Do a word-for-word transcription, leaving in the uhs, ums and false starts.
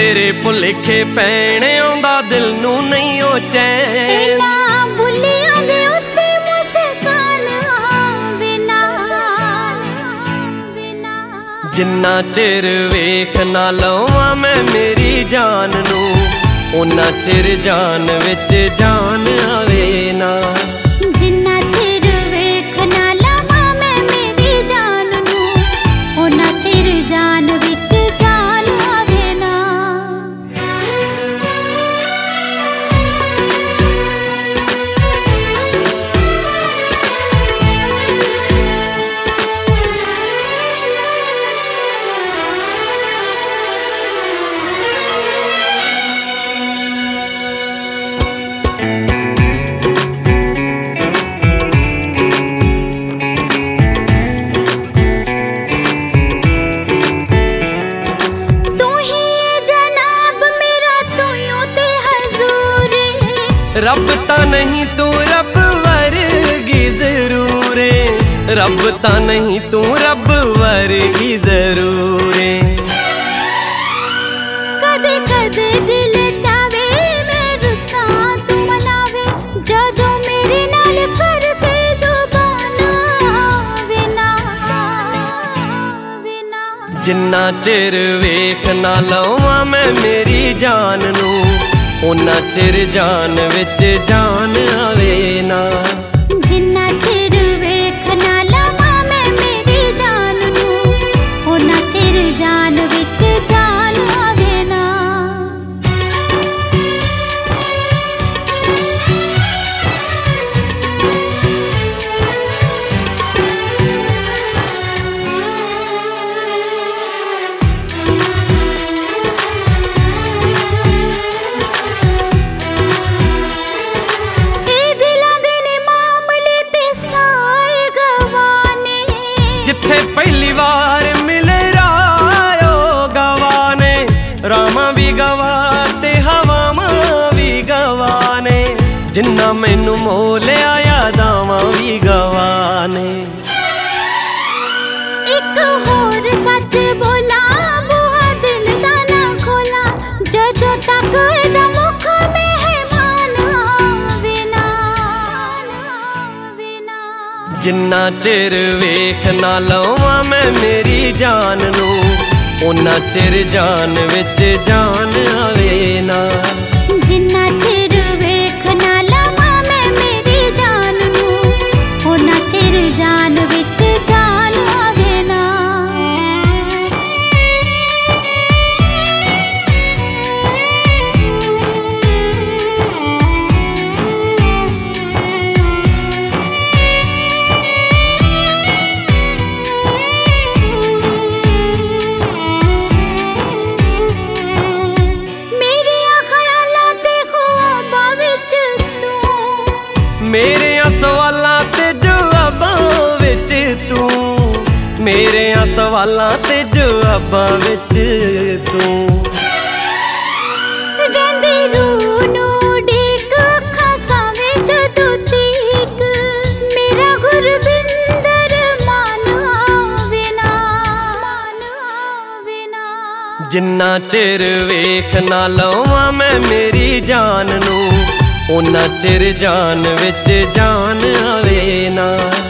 तेरे भुलेखे पैण आउंदा दिल नूं नहीं ओ चैन। बुलियां दे उत्ते मुस्कान आवे ना, जिन्ना चिर वेख ना लवां मैं मेरी जान नूं, उन्ना चिर जान विच जान आवे ना। जिन्ना चिर वेख ना लवां मैं मेरी जान नूं, उन्ना चिर जान विच जान आवे ना। रब ता नहीं तू रब वर्गी जरूर है, रब ता नहीं तू रब वर्गी जरूर है। कदे कदे दिल चावे मैं रुसां तू मनावे, जदों मेरे नाल करके जुबान आवे ना, आवे ना। जिन्ना चिर वेख ना लवां मैं मेरी जान नूं, उन्ना चिर जान विच जान आवे ना। जिन्ना चिर वेख ना लवां मैं मेरी जान नूं, उन्ना चिर जान विच जान आवे ना। जिथे पहली बार मिले रायो गवाने, रामा भी गवा ते हवावां भी गवाने। जिन्ना मैनू मोलिया यादावां भी गवाने। एक होर सच बोला बूहा दिल दा ना खोला, जदों तक एदा मुख मेहमान आवे ना, आवे ना। जिन्ना चिर वेख ना लवां मैं मेरी जान नूं, उन्ना चिर जान विच जान आवे ना। जिन्ना चिर वेख ना लवां मैं मेरी जान नूं, उन्ना चिर जान विच जान आवे ना। मेरे सवालां ते जवाबां विच तू, मेरे सवालां ते जवाबां विच तू। रंदी रूह नूं डीक खासां विच तू तीक, मेरा गुरबिंदर मान आवे ना, मान आवे ना। जिन्ना चिर वेख ना लवां मैं मेरी जान नूं, उन्ना चिर जान विच जान आवे ना।